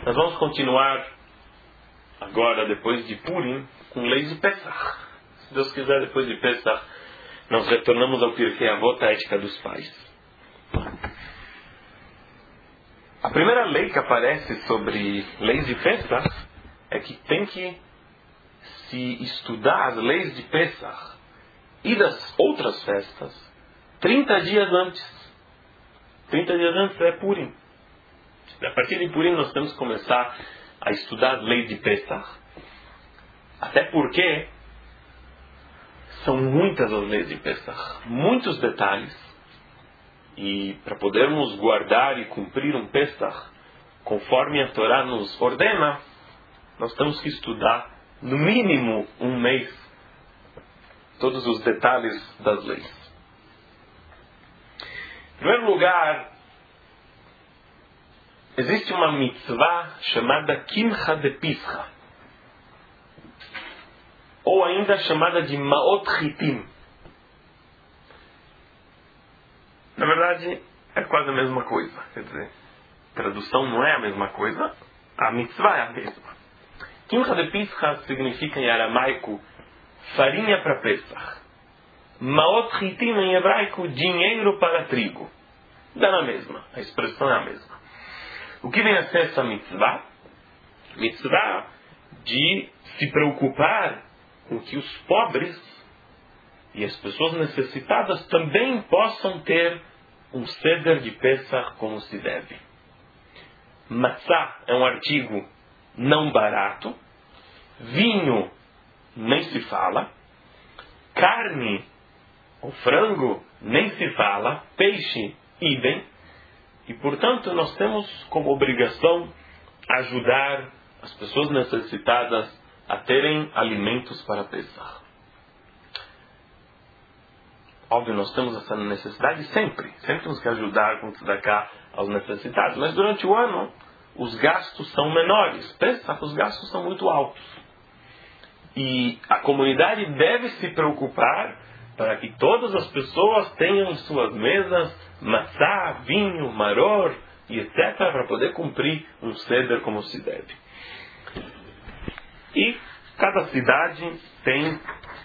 Nós vamos continuar agora, depois de Purim, com leis de Pesach. Se Deus quiser, depois de Pesach, nós retornamos ao Pirkei Avot, a ética dos pais. A primeira lei que aparece sobre leis de Pesach é que tem que se estudar as leis de Pesach e das outras festas 30 dias antes. 30 dias antes é Purim. A partir de Purim nós temos que começar a estudar as leis de Pesach. Até porque são muitas as leis de Pesach, muitos detalhes. E para podermos guardar e cumprir um Pesach conforme a Torá nos ordena, nós temos que estudar no mínimo um mês todos os detalhes das leis. Em primeiro lugar, existe uma mitzvah chamada Kimcha de Pischa, ou ainda chamada de Maot Chitim. Na verdade, é quase a mesma coisa. Quer dizer, a tradução não é a mesma coisa, a mitzvah é a mesma. Kimcha de Pischa significa em aramaico farinha para Pesach. Maot Chitim em hebraico, dinheiro para trigo. Dá na mesma, a expressão é a mesma. O que vem a ser essa mitzvah? Mitzvah de se preocupar com que os pobres e as pessoas necessitadas também possam ter um seder de Pesach como se deve. Matzá é um artigo não barato. Vinho nem se fala. Carne ou frango nem se fala. Peixe, idem. E, portanto, nós temos como obrigação ajudar as pessoas necessitadas a terem alimentos para Pesach. Óbvio, nós temos essa necessidade sempre. Sempre temos que ajudar com tzedakah aos necessitados. Mas durante o ano, os gastos são menores. Pesach, os gastos são muito altos. E a comunidade deve se preocupar para que todas as pessoas tenham em suas mesas matzá, vinho, maror e etc. para poder cumprir um seder como se deve. E cada cidade tem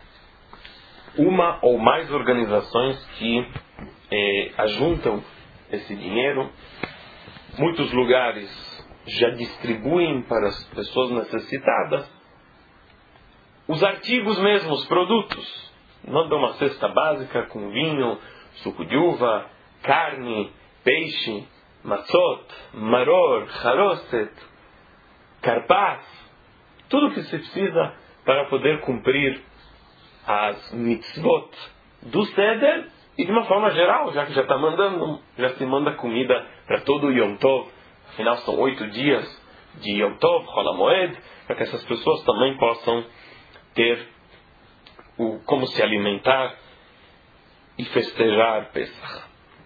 uma ou mais organizações que ajuntam esse dinheiro. Muitos lugares já distribuem para as pessoas necessitadas os artigos mesmos, os produtos. Mandam uma cesta básica com vinho, suco de uva, carne, peixe, matzot, maror, haroset, karpas, tudo o que se precisa para poder cumprir as mitzvot do Seder e de uma forma geral, já que já se manda comida para todo o Yom Tov. Afinal, são 8 dias de Yom Tov, Chol HaMoed, para que essas pessoas também possam ter como se alimentar e festejar Pesach.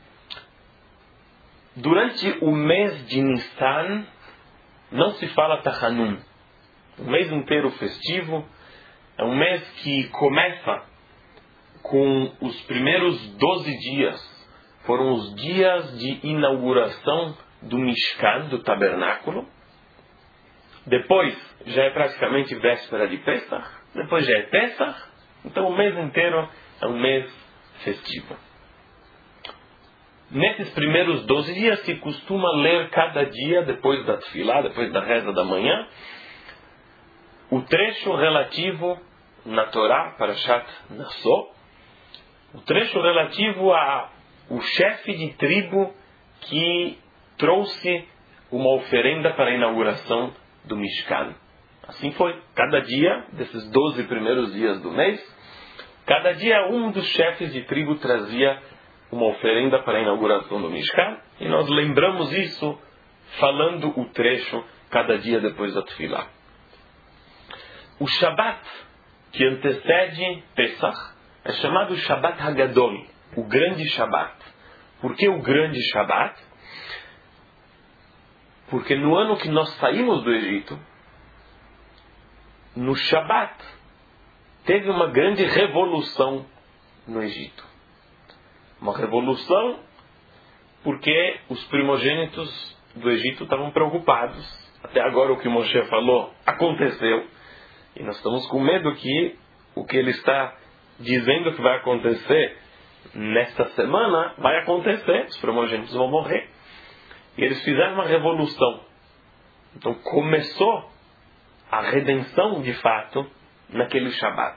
Durante o mês de Nissan, não se fala Tachanun. O mês inteiro festivo é um mês que começa com os primeiros 12 dias. Foram os dias de inauguração do Mishkan, do tabernáculo. Depois já é praticamente véspera de Pesach. Depois já é Pesach. Então o mês inteiro é um mês festivo. Nesses primeiros 12 dias se costuma ler cada dia, depois da tefilá, depois da reza da manhã, o trecho relativo na Torá, Parashat Nassó, o trecho relativo ao chefe de tribo que trouxe uma oferenda para a inauguração do Mishkan. Assim foi. Cada dia, desses 12 primeiros dias do mês, cada dia um dos chefes de tribo trazia uma oferenda para a inauguração do Mishkan. E nós lembramos isso falando o trecho cada dia depois da tefilá. O Shabat, que antecede Pesach, é chamado Shabat Hagadol, o grande Shabat. Por que o grande Shabat? Porque no ano que nós saímos do Egito, no Shabat, teve uma grande revolução no Egito. Uma revolução porque os primogênitos do Egito estavam preocupados até agora o que Moshe falou aconteceu. E nós estamos com medo que o que ele está dizendo que vai acontecer nesta semana vai acontecer. Os primogênitos vão morrer. E eles fizeram uma revolução. Então começou a redenção de fato naquele Shabat.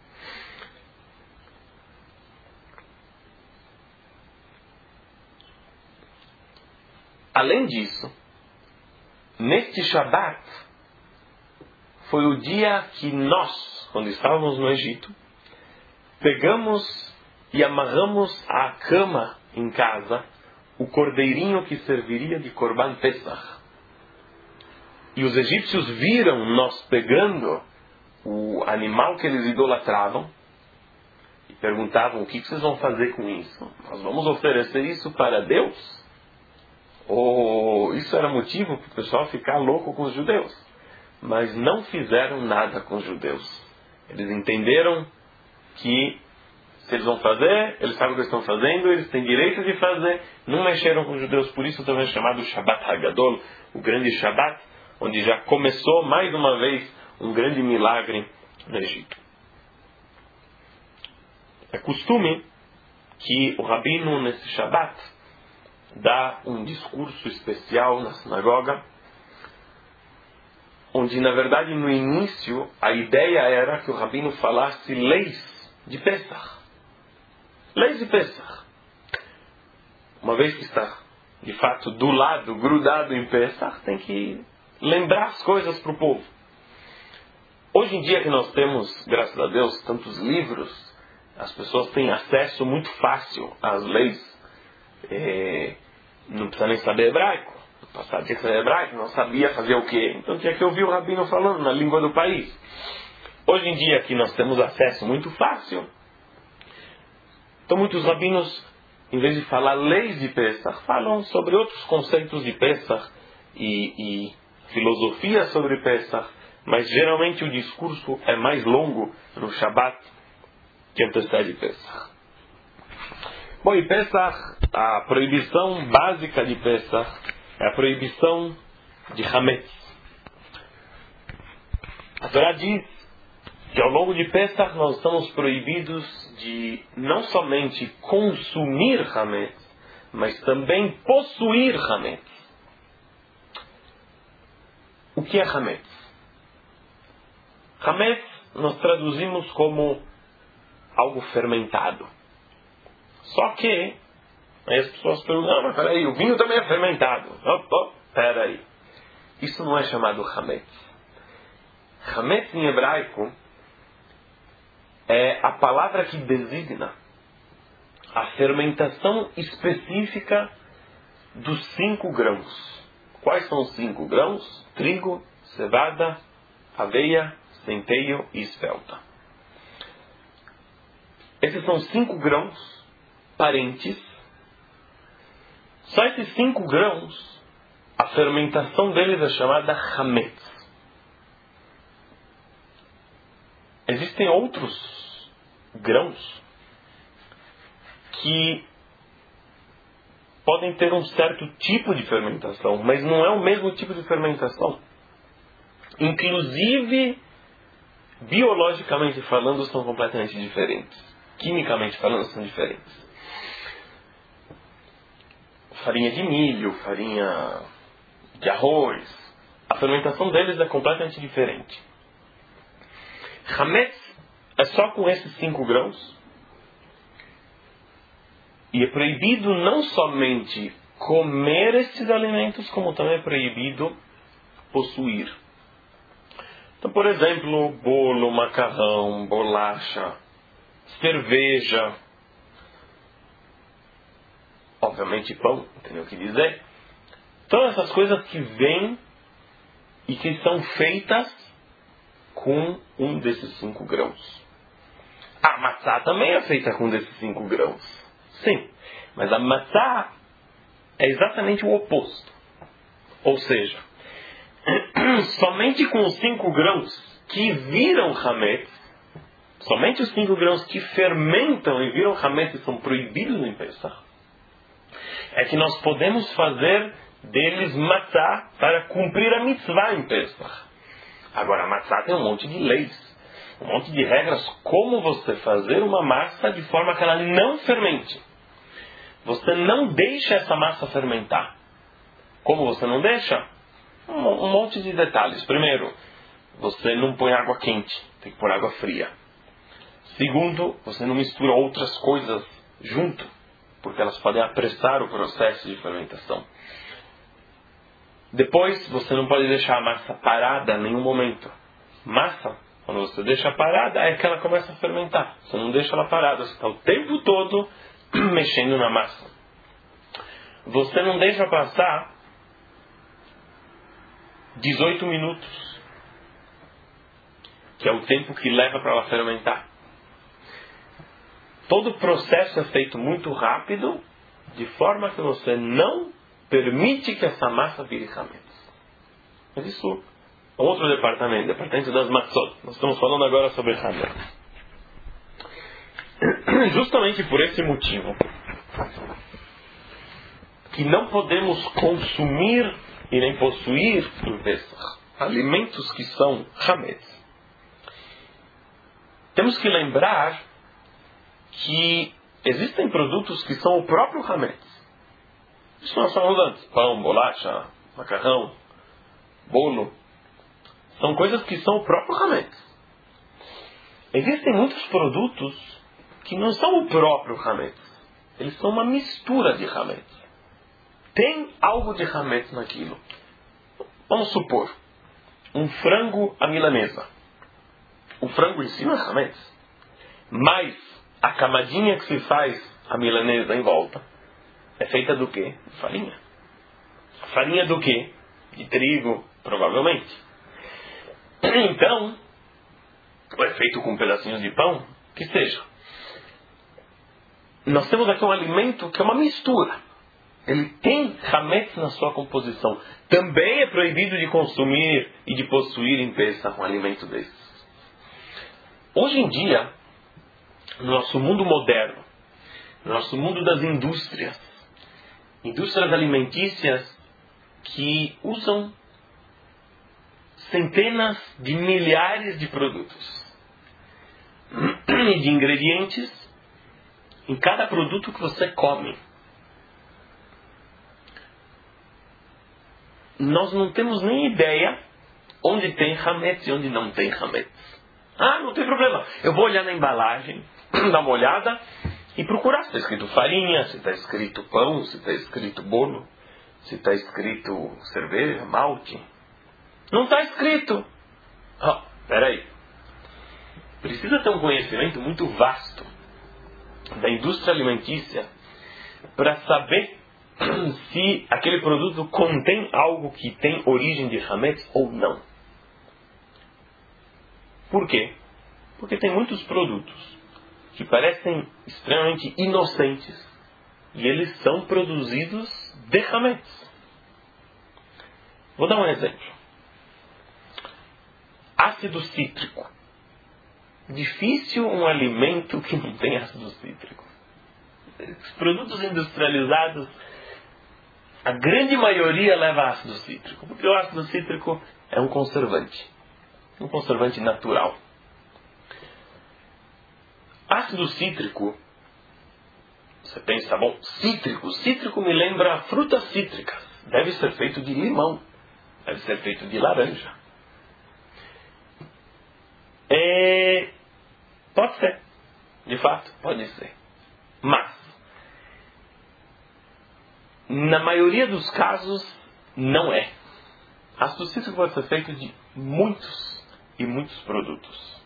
Além disso, neste Shabat foi o dia que nós, quando estávamos no Egito, pegamos e amarramos à cama em casa o cordeirinho que serviria de Korban Pesach. E os egípcios viram nós pegando o animal que eles idolatravam e perguntavam: o que vocês vão fazer com isso? Nós vamos oferecer isso para Deus? Ou isso era motivo para o pessoal ficar louco com os judeus? Mas não fizeram nada com os judeus. Eles entenderam que se eles vão fazer, eles sabem o que estão fazendo, eles têm direito de fazer, não mexeram com os judeus. Por isso também é chamado Shabbat Hagadol, o grande Shabbat, onde já começou mais uma vez um grande milagre no Egito. É costume que o rabino nesse Shabbat dá um discurso especial na sinagoga, onde na verdade no início a ideia era que o rabino falasse leis de Pesach. Leis de Pesach. Uma vez que está de fato do lado, grudado em Pesach, tem que lembrar as coisas para o povo. Hoje em dia que nós temos, graças a Deus, tantos livros, as pessoas têm acesso muito fácil às leis. Não precisa nem saber hebraico. No passado tinha que saber hebraico, não sabia fazer o quê. Então tinha que ouvir o rabino falando na língua do país. Hoje em dia que nós temos acesso muito fácil, então muitos rabinos, em vez de falar leis de Pesach, falam sobre outros conceitos de Pesach e filosofia sobre Pesach, mas geralmente o discurso é mais longo no Shabat que antecede Pesach. Bom, e Pesach, a proibição básica de Pesach é a proibição de Hametz. A Torá diz que ao longo de Pesach nós estamos proibidos de não somente consumir Hametz, mas também possuir Hametz. O que é Hametz? Hametz nós traduzimos como algo fermentado. Só que aí as pessoas perguntam: mas peraí, o vinho também é fermentado. Peraí. Isso não é chamado Hametz. Hametz em hebraico é a palavra que designa a fermentação específica dos 5 grãos. Quais são os 5 grãos? Trigo, cevada, aveia, centeio e espelta. Esses são 5 grãos parentes. Só esses 5 grãos, a fermentação deles é chamada Hametz. Existem outros grãos que podem ter um certo tipo de fermentação, mas não é o mesmo tipo de fermentação. Inclusive, biologicamente falando, são completamente diferentes. Quimicamente falando, são diferentes. Farinha de milho, farinha de arroz, a fermentação deles é completamente diferente. Hametz é só com esses 5 grãos. E é proibido não somente comer esses alimentos, como também é proibido possuir. Então, por exemplo, bolo, macarrão, bolacha, cerveja, obviamente pão, entendeu o que dizer? Então essas coisas que vêm e que são feitas com um desses 5 grãos. A matzá também é feita com um desses 5 grãos. Sim, mas a matzá é exatamente o oposto. Ou seja, somente com os 5 grãos que viram Hametz, somente os 5 grãos que fermentam e viram Hametz e são proibidos em Pesach, é que nós podemos fazer deles matzá para cumprir a mitzvah em Pesach. Agora, a matzá tem um monte de leis, um monte de regras, como você fazer uma massa de forma que ela não fermente. Você não deixa essa massa fermentar. Como você não deixa? Um monte de detalhes. Primeiro, você não põe água quente, tem que pôr água fria. Segundo, você não mistura outras coisas junto, porque elas podem apressar o processo de fermentação. Depois, você não pode deixar a massa parada em nenhum momento. Massa, quando você deixa parada, é que ela começa a fermentar. Você não deixa ela parada, você está o tempo todo mexendo na massa. Você não deixa passar 18 minutos, que é o tempo que leva para ela fermentar. Todo o processo é feito muito rápido, de forma que você não permite que essa massa vire hametz. Mas isso é outro departamento das matzot. Nós estamos falando agora sobre hametz. Justamente por esse motivo, que não podemos consumir e nem possuir em Pesach alimentos que são hametz. Temos que lembrar que existem produtos que são o próprio hametz. Isso nós falamos antes. Pão, bolacha, macarrão, bolo. São coisas que são o próprio hametz. Existem muitos produtos que não são o próprio hametz. Eles são uma mistura de hametz. Tem algo de hametz naquilo. Vamos supor, um frango à milanesa. O frango em si não é hametz. Mas a camadinha que se faz a milanesa em volta é feita do quê? Farinha. Farinha do quê? De trigo, provavelmente. Então, ou é feito com pedacinhos de pão, que seja. Nós temos aqui um alimento que é uma mistura. Ele tem hametz na sua composição. Também é proibido de consumir e de possuir em Pesach um alimento desses. Hoje em dia, no nosso mundo moderno, no nosso mundo das indústrias alimentícias que usam centenas de milhares de produtos e de ingredientes em cada produto que você come. Nós não temos nem ideia onde tem hametz e onde não tem hametz. Ah, não tem problema. Eu vou olhar na embalagem, dar uma olhada e procurar se está escrito farinha, se está escrito pão, se está escrito bolo, se está escrito cerveja, malte. Não está escrito. Peraí. Precisa ter um conhecimento muito vasto da indústria alimentícia para saber se aquele produto contém algo que tem origem de hametz ou não. Por quê? Porque tem muitos produtos que parecem extremamente inocentes e eles são produzidos de hametz. Vou dar um exemplo. Ácido cítrico. Difícil um alimento que não tem ácido cítrico. Os produtos industrializados, a grande maioria leva ácido cítrico, porque o ácido cítrico é um conservante natural. Ácido cítrico, você pensa, bom, cítrico me lembra frutas cítricas, deve ser feito de limão, deve ser feito de laranja. Pode ser, de fato, pode ser, mas na maioria dos casos não é. Ácido cítrico pode ser feito de muitos e muitos produtos.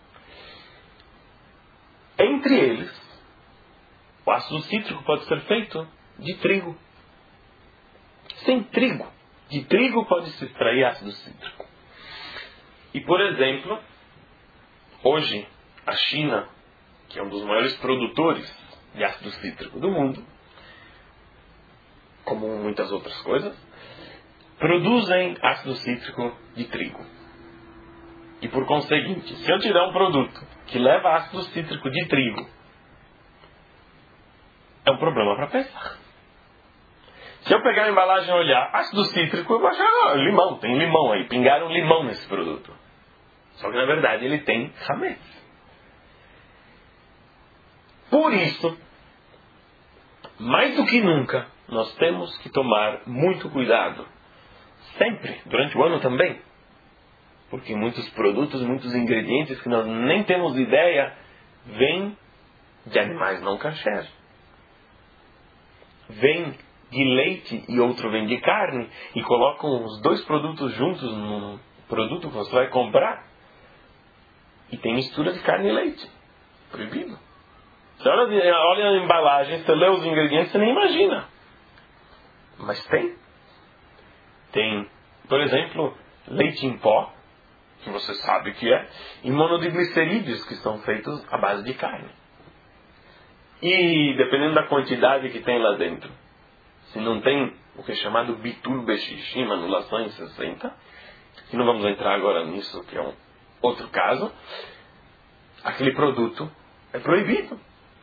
Entre eles, o ácido cítrico pode ser feito de trigo. Sem trigo. De trigo pode se extrair ácido cítrico. E, por exemplo, hoje, a China, que é um dos maiores produtores de ácido cítrico do mundo, como muitas outras coisas, produzem ácido cítrico de trigo. E por conseguinte, se eu tiver um produto que leva ácido cítrico de trigo, é um problema para Pesach. Se eu pegar a embalagem e olhar ácido cítrico, eu vou achar limão, tem limão aí, pingaram limão nesse produto. Só que na verdade ele tem hametz. Por isso, mais do que nunca, nós temos que tomar muito cuidado. Sempre, durante o ano também. Porque muitos produtos, muitos ingredientes que nós nem temos ideia, vêm de animais não kasher. Vêm de leite e outro vem de carne. E colocam os dois produtos juntos no produto que você vai comprar. E tem mistura de carne e leite. Proibido. Você olha a embalagem, você lê os ingredientes, você nem imagina. Mas tem. Tem, por exemplo, leite em pó, que você sabe o que é, e monodiglicerídeos, que são feitos à base de carne. E dependendo da quantidade que tem lá dentro, se não tem o que é chamado bitul beshishim, anulação em 60, e não vamos entrar agora nisso, que é um outro caso, aquele produto é proibido.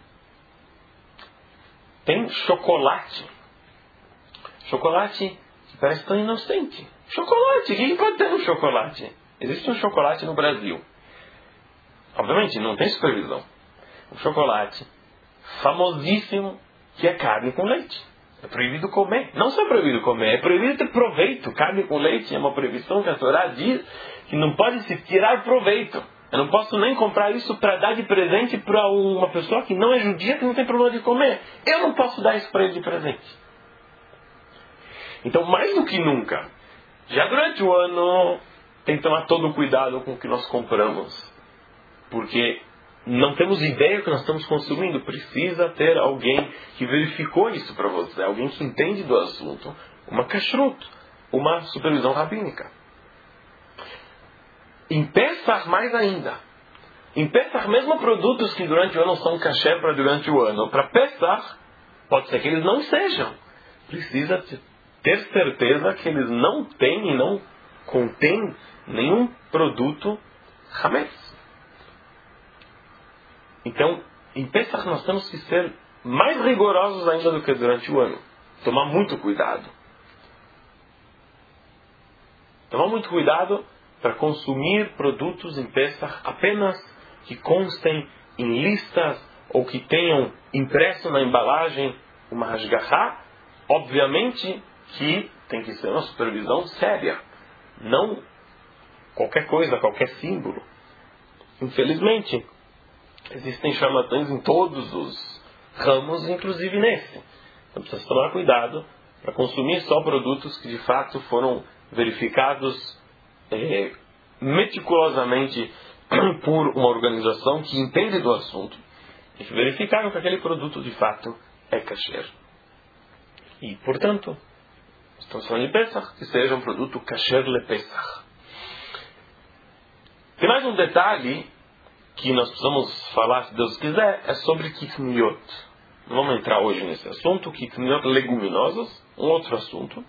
Tem chocolate. Chocolate que parece tão inocente. Chocolate, o que pode ter no chocolate? Existe um chocolate no Brasil. Obviamente, não tem supervisão. Um chocolate famosíssimo que é carne com leite. É proibido comer. Não só é proibido comer, é proibido ter proveito. Carne com leite é uma proibição que a Torá diz que não pode se tirar proveito. Eu não posso nem comprar isso para dar de presente para uma pessoa que não é judia, que não tem problema de comer. Eu não posso dar isso para ele de presente. Então, mais do que nunca, já durante o ano, tem que tomar todo o cuidado com o que nós compramos. Porque não temos ideia do que nós estamos consumindo. Precisa ter alguém que verificou isso para você. Alguém que entende do assunto. Uma kashrut, uma supervisão rabínica. Em Pesach mais ainda. Em Pesach, mesmo produtos que durante o ano são kasher para durante o ano, para Pesach, pode ser que eles não sejam. Precisa ter certeza que eles não têm e não contêm nenhum produto hametz. Então, em Pesach nós temos que ser mais rigorosos ainda do que durante o ano. Tomar muito cuidado. Tomar muito cuidado para consumir produtos em Pesach apenas que constem em listas ou que tenham impresso na embalagem uma hashgachá. Obviamente que tem que ser uma supervisão séria. Não qualquer coisa, qualquer símbolo. Infelizmente, existem charlatães em todos os ramos, inclusive nesse. Então precisa tomar cuidado para consumir só produtos que de fato foram verificados meticulosamente por uma organização que entende do assunto e que verificaram que aquele produto de fato é kasher. E, portanto, estamos falando de Pesach, que seja um produto kasher le Pesach. Tem mais um detalhe que nós precisamos falar, se Deus quiser, é sobre kitniot. Não vamos entrar hoje nesse assunto. Kitniot leguminosas, um outro assunto.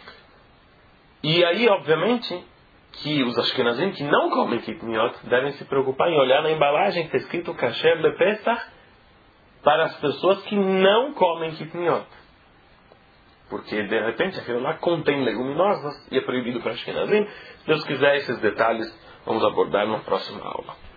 E aí, obviamente, que os ashkenazim que não comem kitniot devem se preocupar em olhar na embalagem que está escrito kasher le Pesach para as pessoas que não comem kitniot. Porque, de repente, aquilo lá contém leguminosas e é proibido para ashkenazim. Se Deus quiser, esses detalhes vamos abordar na próxima aula.